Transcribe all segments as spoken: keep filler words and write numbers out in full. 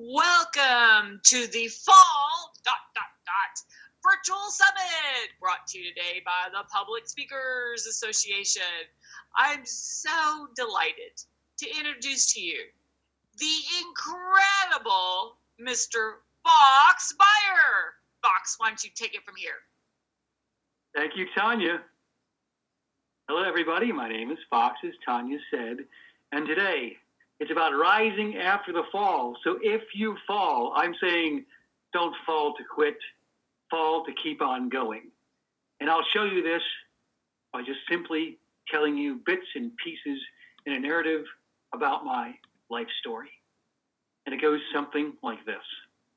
Welcome to the fall dot dot dot virtual summit brought to you today by the Public Speakers Association. I'm so delighted to introduce to you the incredible Mister Fox Beyer. Fox, why don't you take it from here? Thank you, Tanya. Hello, everybody. My name is Fox, as Tanya said, and today it's about rising after the fall. So if you fall, I'm saying don't fall to quit, fall to keep on going. And I'll show you this by just simply telling you bits and pieces in a narrative about my life story. And it goes something like this.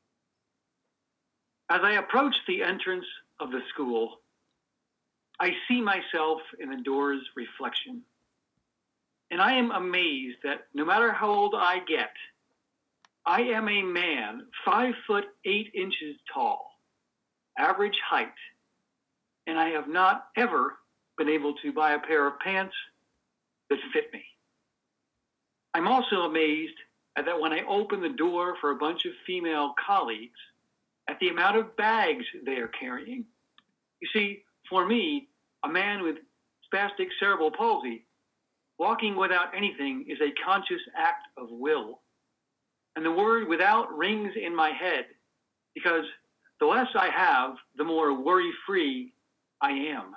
As I approach the entrance of the school, I see myself in the door's reflection. And I am amazed that no matter how old I get, I am a man five foot eight inches tall, average height, and I have not ever been able to buy a pair of pants that fit me. I'm also amazed at that when I open the door for a bunch of female colleagues, at the amount of bags they are carrying. You see, for me, a man with spastic cerebral palsy, walking without anything is a conscious act of will. And the word without rings in my head because the less I have, the more worry-free I am.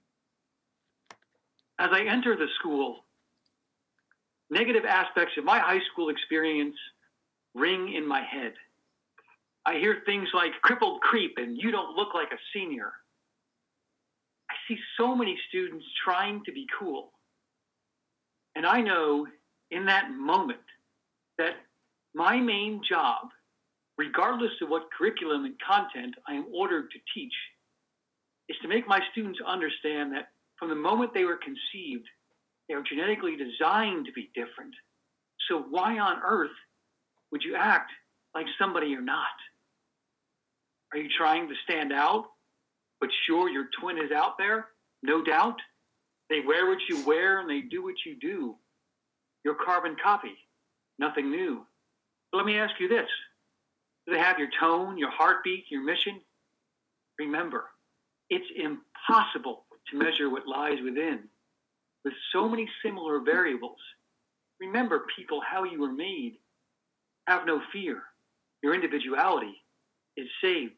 As I enter the school, negative aspects of my high school experience ring in my head. I hear things like crippled creep and you don't look like a senior. I see so many students trying to be cool. And I know in that moment that my main job, regardless of what curriculum and content I am ordered to teach, is to make my students understand that from the moment they were conceived, they are genetically designed to be different. So why on earth would you act like somebody you're not? Are you trying to stand out, but sure your twin is out there? No doubt. They wear what you wear and they do what you do. Your carbon copy, nothing new. But let me ask you this. Do they have your tone, your heartbeat, your mission? Remember, it's impossible to measure what lies within. With so many similar variables, remember, people, how you were made. Have no fear. Your individuality is saved.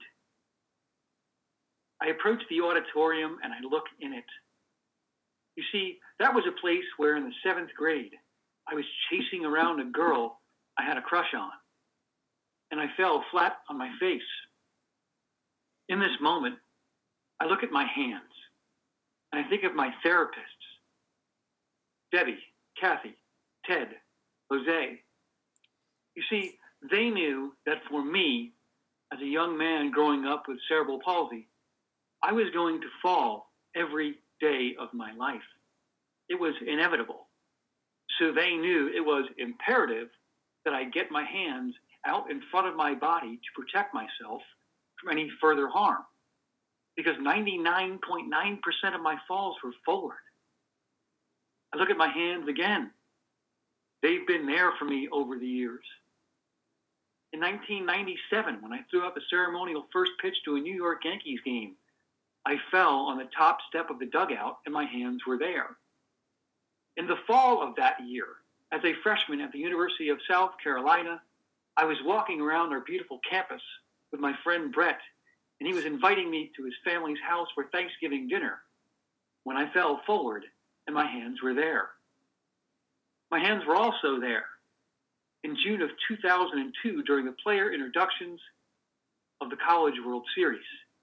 I approach the auditorium and I look in it. You see, that was a place where in the seventh grade, I was chasing around a girl I had a crush on, and I fell flat on my face. In this moment, I look at my hands, and I think of my therapists, Debbie, Kathy, Ted, Jose. You see, they knew that for me, as a young man growing up with cerebral palsy, I was going to fall every day of my life. It was inevitable. So they knew it was imperative that I get my hands out in front of my body to protect myself from any further harm. Because ninety-nine point nine percent of my falls were forward. I look at my hands again. They've been there for me over the years. In nineteen ninety-seven, when I threw out the ceremonial first pitch to a New York Yankees game, I fell on the top step of the dugout and my hands were there. In the fall of that year, as a freshman at the University of South Carolina, I was walking around our beautiful campus with my friend Brett, and he was inviting me to his family's house for Thanksgiving dinner when I fell forward and my hands were there. My hands were also there in June of two thousand two during the player introductions of the College World Series.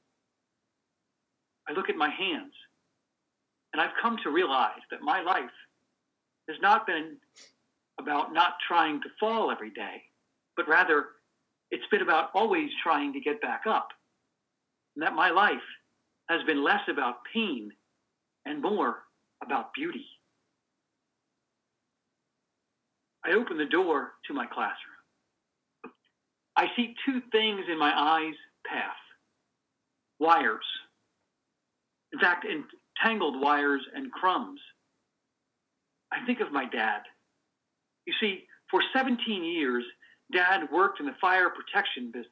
I look at my hands, and I've come to realize that my life has not been about not trying to fall every day, but rather it's been about always trying to get back up. And that my life has been less about pain and more about beauty. I open the door to my classroom. I see two things in my eyes path. Wires. In fact, entangled wires and crumbs. I think of my dad. You see, for seventeen years, Dad worked in the fire protection business.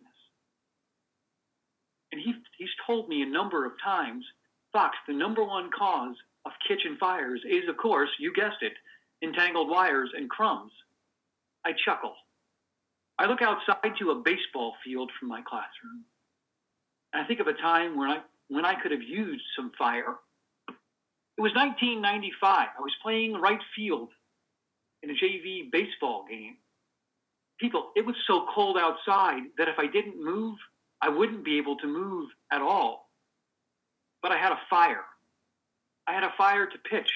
And he, he's told me a number of times, Fox, the number one cause of kitchen fires is, of course, you guessed it, entangled wires and crumbs. I chuckle. I look outside to a baseball field from my classroom. And I think of a time when I, when I could have used some fire. It was nineteen ninety-five. I was playing right field in a J V baseball game. People, it was so cold outside that if I didn't move, I wouldn't be able to move at all. But I had a fire. I had a fire to pitch.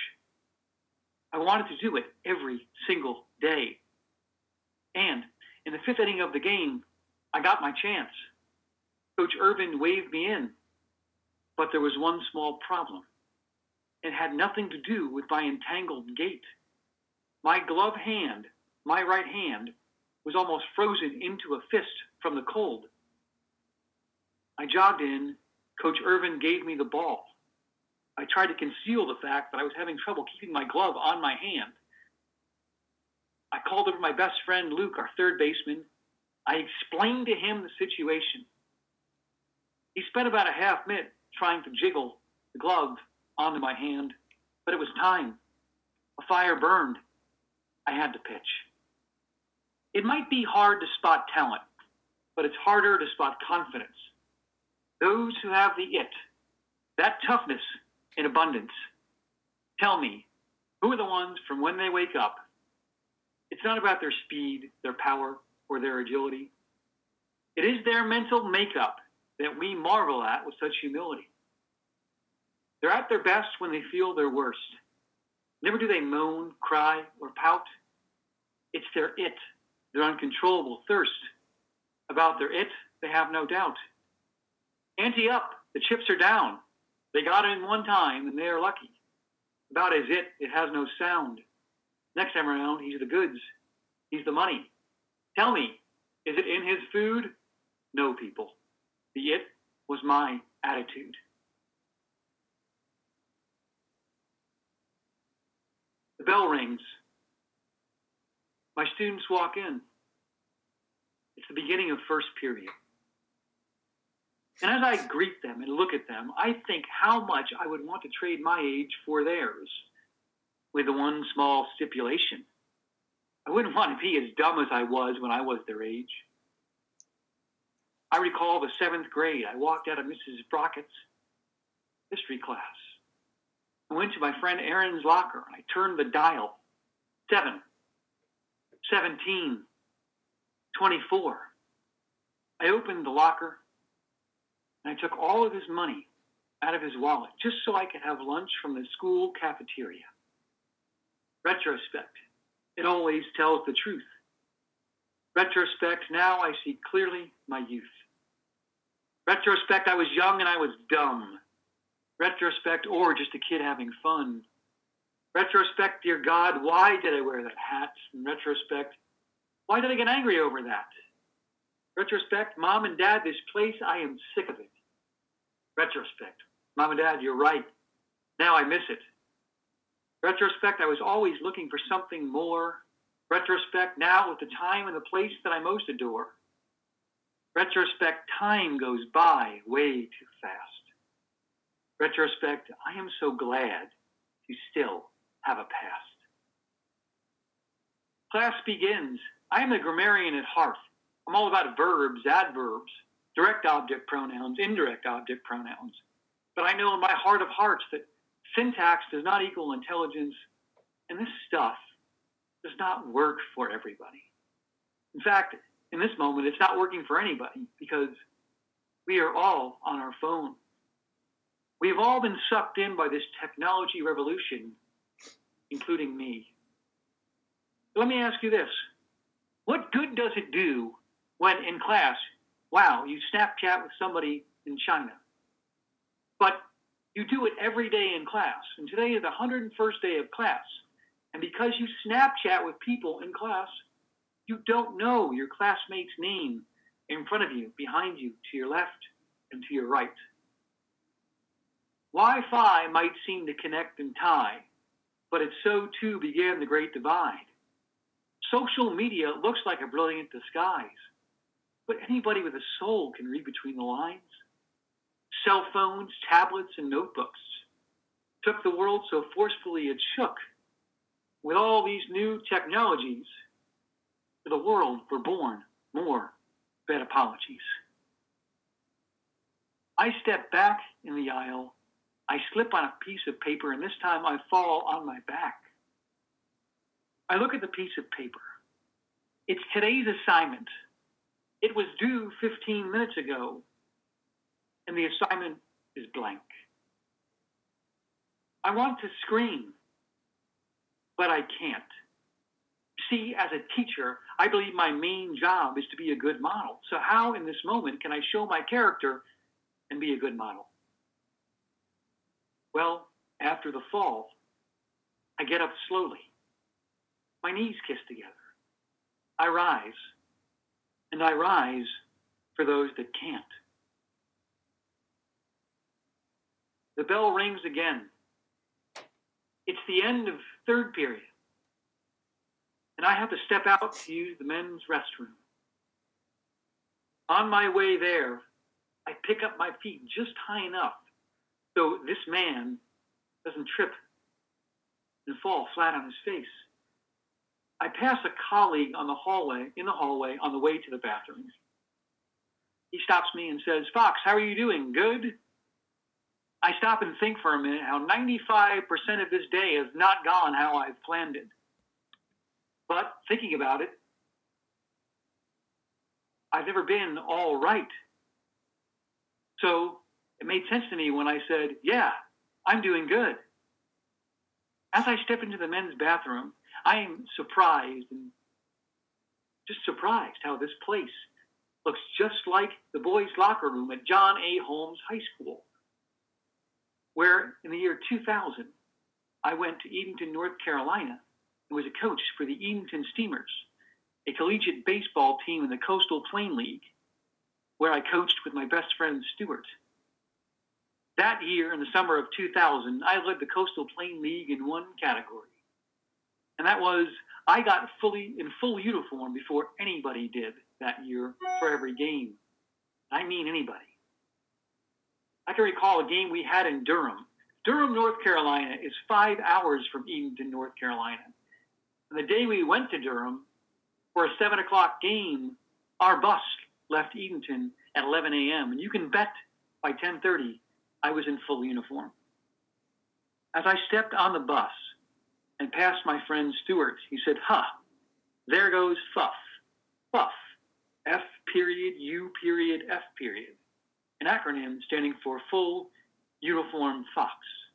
I wanted to do it every single day. And in the fifth inning of the game, I got my chance. Coach Irvin waved me in. But there was one small problem. It had nothing to do with my entangled gait. My glove hand, my right hand, was almost frozen into a fist from the cold. I jogged in. Coach Irvin gave me the ball. I tried to conceal the fact that I was having trouble keeping my glove on my hand. I called over my best friend, Luke, our third baseman. I explained to him the situation. He spent about a half minute trying to jiggle the glove onto my hand, but it was time. A fire burned. I had to pitch. It might be hard to spot talent, but it's harder to spot confidence. Those who have the it, that toughness in abundance, tell me, who are the ones from when they wake up? It's not about their speed, their power, or their agility. It is their mental makeup that we marvel at with such humility. They're at their best when they feel their worst. Never do they moan, cry, or pout. It's their it, their uncontrollable thirst. About their it, they have no doubt. Ante up, the chips are down. They got in one time, and they are lucky. About his it, it has no sound. Next time around, he's the goods. He's the money. Tell me, is it in his food? No, people. The it was my attitude. The bell rings. My students walk in. It's the beginning of first period. And as I greet them and look at them, I think how much I would want to trade my age for theirs, with the one small stipulation. I wouldn't want to be as dumb as I was when I was their age. I recall the seventh grade. I walked out of Missus Brockett's history class. I went to my friend Aaron's locker, and I turned the dial. Seven, seventeen, twenty-four. I opened the locker, and I took all of his money out of his wallet just so I could have lunch from the school cafeteria. Retrospect, it always tells the truth. Retrospect, now I see clearly my youth. Retrospect, I was young and I was dumb. Retrospect, or just a kid having fun. Retrospect, dear God, why did I wear that hat? In retrospect, why did I get angry over that? Retrospect, Mom and Dad, this place, I am sick of it. Retrospect, Mom and Dad, you're right. Now I miss it. Retrospect, I was always looking for something more. Retrospect, now with the time and the place that I most adore. Retrospect, time goes by way too fast. Retrospect, I am so glad to still have a past. Class begins. I am a grammarian at heart. I'm all about verbs, adverbs, direct object pronouns, indirect object pronouns. But I know in my heart of hearts that syntax does not equal intelligence, and this stuff does not work for everybody. In fact, in this moment, it's not working for anybody because we are all on our phone. We have all been sucked in by this technology revolution, including me. Let me ask you this. What good does it do when in class, wow, you Snapchat with somebody in China, but you do it every day in class, and today is the one hundred first day of class, and because you Snapchat with people in class, you don't know your classmate's name in front of you, behind you, to your left, and to your right. Wi-Fi might seem to connect and tie, but it so too began the Great Divide. Social media looks like a brilliant disguise, but anybody with a soul can read between the lines. Cell phones, tablets, and notebooks took the world so forcefully it shook. With all these new technologies, for the world were born more bad apologies. I step back in the aisle. I slip on a piece of paper, and this time I fall on my back. I look at the piece of paper. It's today's assignment. It was due fifteen minutes ago, and the assignment is blank. I want to scream, but I can't. See, as a teacher, I believe my main job is to be a good model. So how in this moment can I show my character and be a good model? Well, after the fall, I get up slowly. My knees kiss together. I rise, and I rise for those that can't. The bell rings again. It's the end of third period, and I have to step out to use the men's restroom. On my way there, I pick up my feet just high enough so this man doesn't trip and fall flat on his face. I pass a colleague on the hallway, in the hallway on the way to the bathroom. He stops me and says, "Fox, how are you doing? Good?" I stop and think for a minute how ninety-five percent of this day has not gone how I've planned it. But thinking about it, I've never been all right. So it made sense to me when I said, "Yeah, I'm doing good." As I step into the men's bathroom, I am surprised and just surprised how this place looks just like the boys' locker room at John A. Holmes High School, where in the year two thousand, I went to Edenton, North Carolina, and was a coach for the Edenton Steamers, a collegiate baseball team in the Coastal Plain League, where I coached with my best friend Stuart. That year, in the summer of two thousand, I led the Coastal Plain League in one category. And that was, I got fully in full uniform before anybody did that year for every game. I mean anybody. I can recall a game we had in Durham. Durham, North Carolina is five hours from Edenton, North Carolina. And the day we went to Durham for a seven o'clock game, our bus left Edenton at eleven a.m. And you can bet by ten thirty, I was in full uniform. As I stepped on the bus and passed my friend Stuart, he said, "Huh, there goes Fuff. Fuff. F period, U period, F period. An acronym standing for Full Uniform Fox."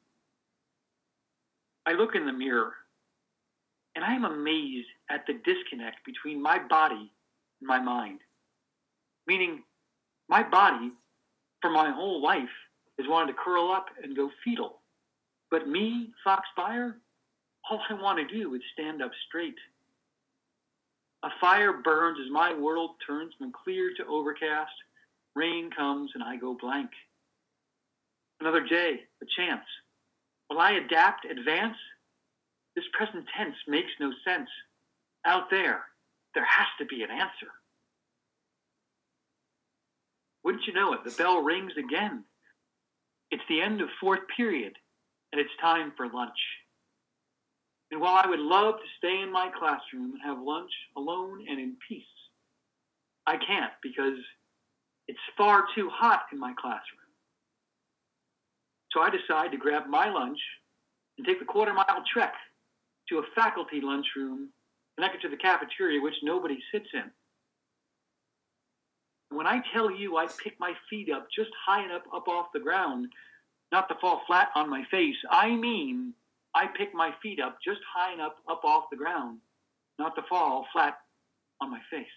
I look in the mirror, and I am amazed at the disconnect between my body and my mind. Meaning, my body, for my whole life, has wanted to curl up and go fetal. But me, Fox Beyer, all I want to do is stand up straight. A fire burns as my world turns from clear to overcast. Rain comes and I go blank. Another day, a chance. Will I adapt, advance? This present tense makes no sense. Out there, there has to be an answer. Wouldn't you know it, the bell rings again. It's the end of fourth period, and it's time for lunch. And while I would love to stay in my classroom and have lunch alone and in peace, I can't because it's far too hot in my classroom. So I decide to grab my lunch and take the quarter mile trek to a faculty lunchroom connected to the cafeteria, which nobody sits in. When I tell you I pick my feet up just high enough up off the ground, not to fall flat on my face, I mean I pick my feet up just high enough up off the ground, not to fall flat on my face.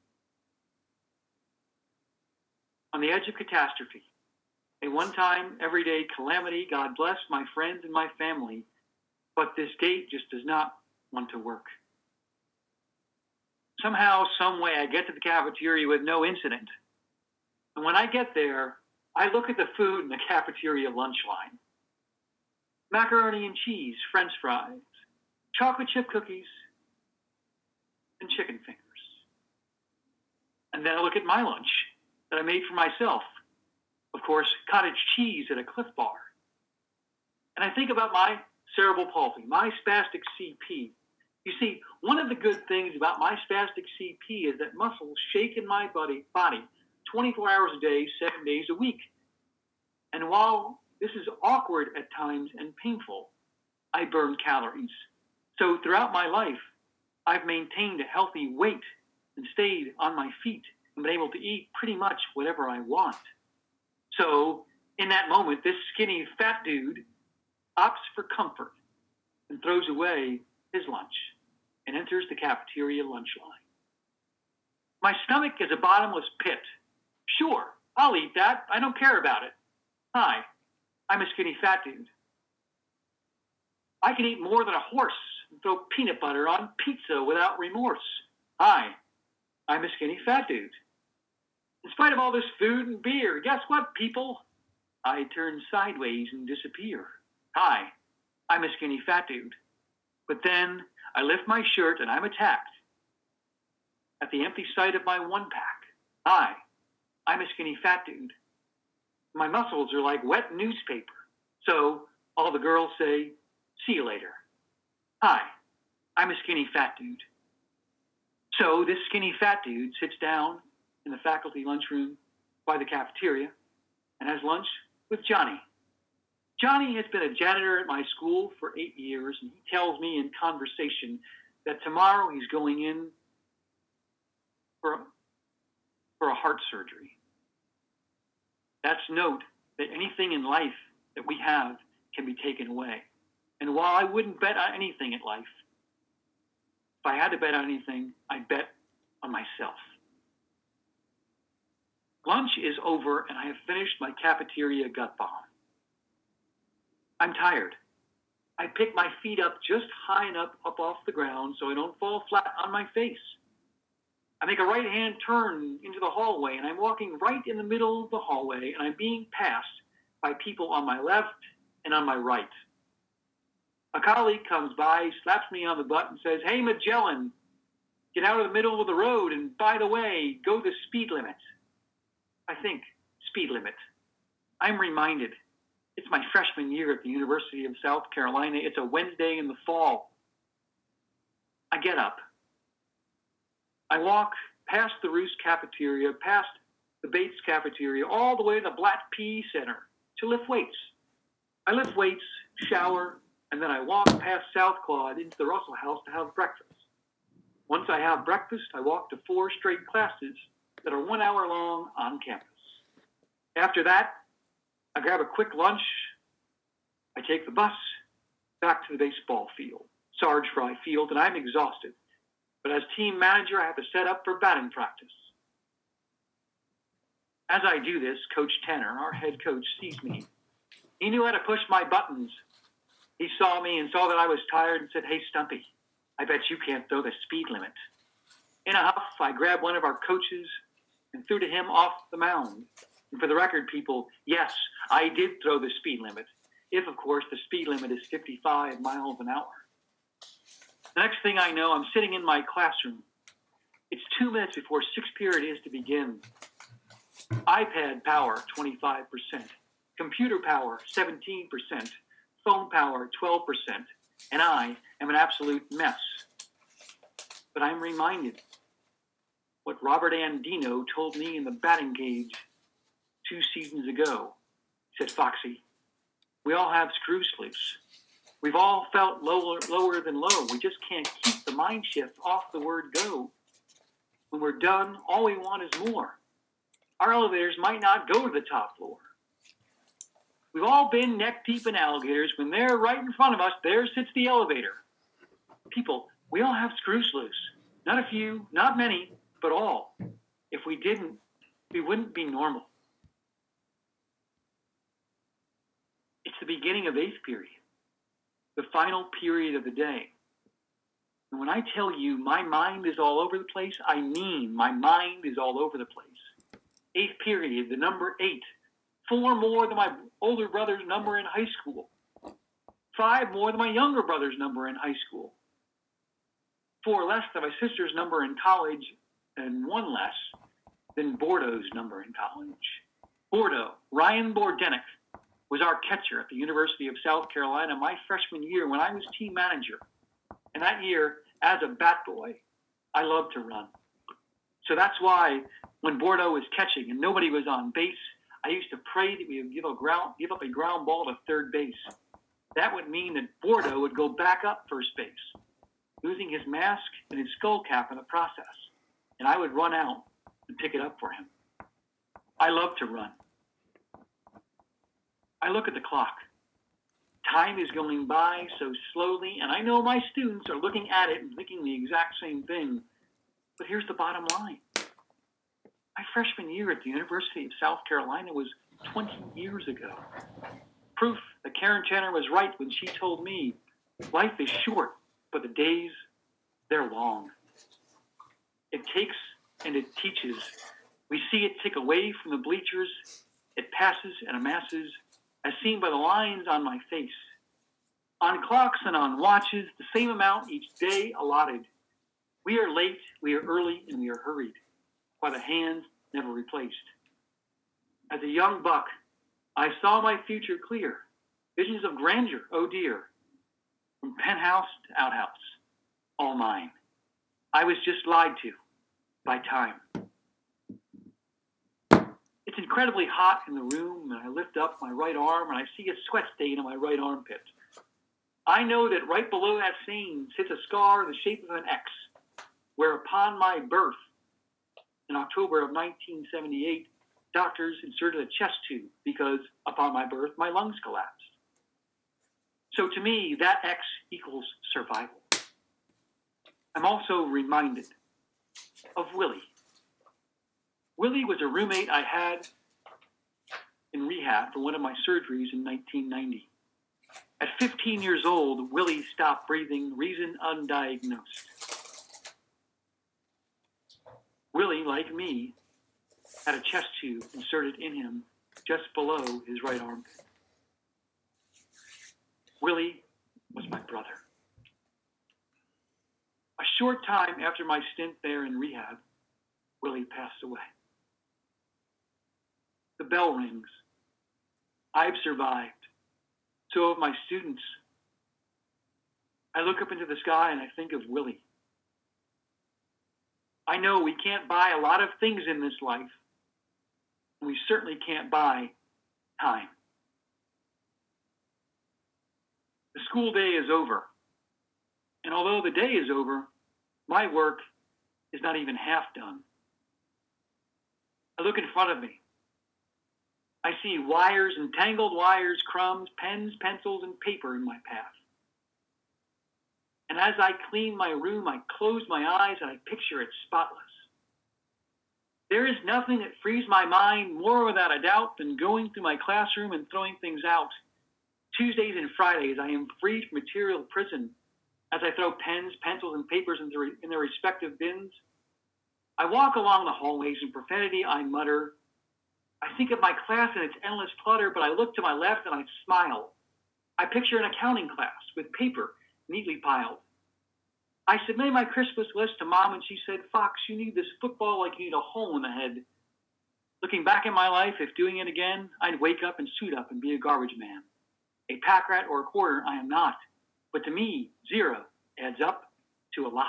On the edge of catastrophe, a one-time, everyday calamity, God bless my friends and my family, but this gate just does not want to work. Somehow, some way, I get to the cafeteria with no incident. And when I get there, I look at the food in the cafeteria lunch line. Macaroni and cheese, French fries, chocolate chip cookies, and chicken fingers. And then I look at my lunch that I made for myself. Of course, cottage cheese at a Cliff Bar. And I think about my cerebral palsy, my spastic C P. You see, one of the good things about my spastic C P is that muscles shake in my body, body twenty-four hours a day, seven days a week. And while this is awkward at times and painful, I burn calories. So throughout my life, I've maintained a healthy weight and stayed on my feet and been able to eat pretty much whatever I want. So in that moment, this skinny fat dude opts for comfort and throws away his lunch and enters the cafeteria lunch line. My stomach is a bottomless pit. Sure, I'll eat that. I don't care about it. Hi, I'm a skinny fat dude. I can eat more than a horse and throw peanut butter on pizza without remorse. Hi, I'm a skinny fat dude. In spite of all this food and beer, guess what, people? I turn sideways and disappear. Hi, I'm a skinny fat dude. But then I lift my shirt and I'm attacked at the empty sight of my one pack. Hi, I'm a skinny fat dude. My muscles are like wet newspaper. So all the girls say, see you later. Hi, I'm a skinny fat dude. So this skinny fat dude sits down in the faculty lunchroom by the cafeteria and has lunch with Johnny. Johnny has been a janitor at my school for eight years, and he tells me in conversation that tomorrow he's going in for, for a heart surgery. That's note that anything in life that we have can be taken away. And while I wouldn't bet on anything in life, if I had to bet on anything, I'd bet on myself. Lunch is over, and I have finished my cafeteria gut bomb. I'm tired. I pick my feet up just high enough up off the ground so I don't fall flat on my face. I make a right-hand turn into the hallway, and I'm walking right in the middle of the hallway, and I'm being passed by people on my left and on my right. A colleague comes by, slaps me on the butt, and says, "Hey, Magellan, get out of the middle of the road, and by the way, go the speed limit." I think, speed limit. I'm reminded. It's my freshman year at the University of South Carolina. It's a Wednesday in the fall. I get up. I walk past the Roost cafeteria, past the Bates cafeteria, all the way to the Black P E Center to lift weights. I lift weights, shower, and then I walk past South Claude into the Russell House to have breakfast. Once I have breakfast, I walk to four straight classes that are one hour long on campus. After that, I grab a quick lunch. I take the bus back to the baseball field, Sarge Fry Field, and I'm exhausted. But as team manager, I have to set up for batting practice. As I do this, Coach Tanner, our head coach, sees me. He knew how to push my buttons. He saw me and saw that I was tired and said, "Hey, Stumpy, I bet you can't throw the speed limit." In a huff, I grabbed one of our coaches and threw to him off the mound. And for the record, people, yes, I did throw the speed limit. If, of course, the speed limit is fifty-five miles an hour. The next thing I know, I'm sitting in my classroom. It's two minutes before sixth period is to begin. iPad power, twenty-five percent. Computer power, seventeen percent. Phone power, twelve percent. And I am an absolute mess. But I'm reminded what Robert Andino told me in the batting cage two seasons ago. He said, "Foxy, we all have screws loose. We've all felt lower, lower than low. We just can't keep the mind shift off the word go. When we're done, all we want is more. Our elevators might not go to the top floor. We've all been neck deep in alligators. When they're right in front of us, there sits the elevator. People, we all have screws loose. Not a few, not many, but all. If we didn't, we wouldn't be normal." It's the beginning of eighth period, the final period of the day. And when I tell you my mind is all over the place, I mean my mind is all over the place. Eighth period, the number eight. Four more than my older brother's number in high school. Five more than my younger brother's number in high school. four less than my sister's number in college and one less than Bordeaux's number in college. Bordeaux, Ryan Bordenik, was our catcher at the University of South Carolina my freshman year when I was team manager. And that year, as a bat boy, I loved to run. So that's why when Bordeaux was catching and nobody was on base, I used to pray that we would give, a ground, give up a ground ball to third base. That would mean that Bordeaux would go back up first base, losing his mask and his skull cap in the process. And I would run out and pick it up for him. I love to run. I look at the clock. Time is going by so slowly, and I know my students are looking at it and thinking the exact same thing. But here's the bottom line. My freshman year at the University of South Carolina was twenty years ago. Proof that Karen Channer was right when she told me, life is short, but the days, they're long. It takes and it teaches. We see it tick away from the bleachers. It passes and amasses, as seen by the lines on my face. On clocks and on watches, the same amount each day allotted. We are late, we are early, and we are hurried by the hands never replaced. As a young buck, I saw my future clear. Visions of grandeur, oh dear. From penthouse to outhouse, all mine. I was just lied to by time. It's incredibly hot in the room, and I lift up my right arm, and I see a sweat stain on my right armpit. I know that right below that stain sits a scar in the shape of an X, where upon my birth, in October of nineteen seventy-eight, doctors inserted a chest tube because upon my birth, my lungs collapsed. So to me, that X equals survival. I'm also reminded of Willie. Willie was a roommate I had in rehab for one of my surgeries in nineteen ninety. At fifteen years old, Willie stopped breathing, reason undiagnosed. Willie, like me, had a chest tube inserted in him just below his right armpit. Willie was my brother. A short time after my stint there in rehab, Willie passed away. The bell rings. I've survived. So have my students. I look up into the sky and I think of Willie. I know we can't buy a lot of things in this life. And we certainly can't buy time. The school day is over. And although the day is over, my work is not even half done. I look in front of me. I see wires and tangled wires, crumbs, pens, pencils, and paper in my path. And as I clean my room, I close my eyes and I picture it spotless. There is nothing that frees my mind more without a doubt than going through my classroom and throwing things out. Tuesdays and Fridays, I am freed from material prison as I throw pens, pencils, and papers in their, in their respective bins. I walk along the hallways in profanity. I mutter. I think of my class and its endless clutter, but I look to my left and I smile. I picture an accounting class with paper neatly piled. I submitted my Christmas list to Mom, and she said, "Fox, you need this football like you need a hole in the head." Looking back at my life, if doing it again, I'd wake up and suit up and be a garbage man. A pack rat or a quarter, I am not. But to me, zero adds up to a lot.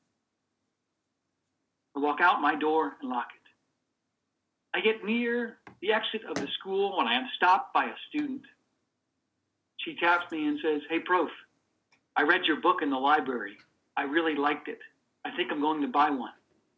I walk out my door and lock it. I get near the exit of the school when I am stopped by a student. She taps me and says, "Hey, Prof, I read your book in the library. I really liked it. I think I'm going to buy one."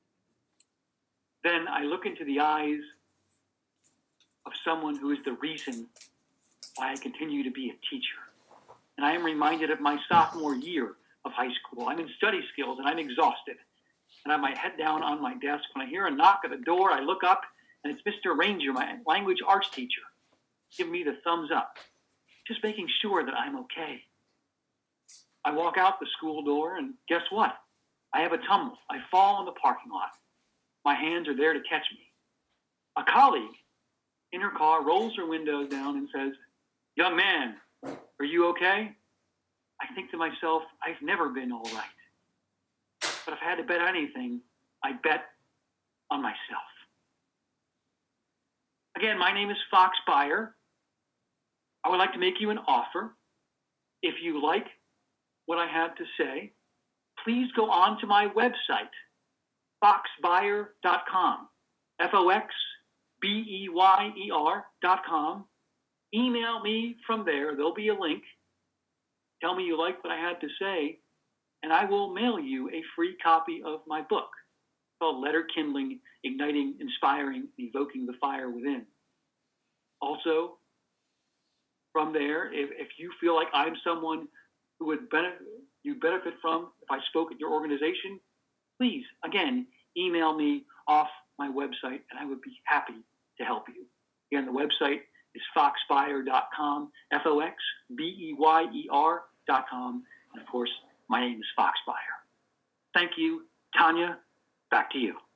Then I look into the eyes of someone who is the reason why I continue to be a teacher. And I am reminded of my sophomore year of high school. I'm in study skills and I'm exhausted. And I have my head down on my desk. When I hear a knock at the door, I look up and it's Mister Ranger, my language arts teacher, giving me the thumbs up, just making sure that I'm okay. I walk out the school door and guess what? I have a tumble. I fall in the parking lot. My hands are there to catch me. A colleague in her car rolls her windows down and says, "Young man, are you okay?" I think to myself, I've never been all right. but if I had to bet anything, I'd bet on myself. Again, my name is Fox Buyer. I would like to make you an offer. If you like what I had to say, please go on to my website, fox buyer dot com, F O X B E Y E R dot com. Email me from there. There'll be a link. Tell me you like what I had to say, and I will mail you a free copy of my book called Letter Kindling, Igniting, Inspiring, Evoking the Fire Within. Also, from there, if, if you feel like I'm someone who would benefit, you benefit from if I spoke at your organization, please, again, email me off my website, and I would be happy to help you. Again, the website is fox buyer dot com, F O X B E Y E R dot com. And of course, my name is Fox Buyer. Thank you. Tanya, back to you.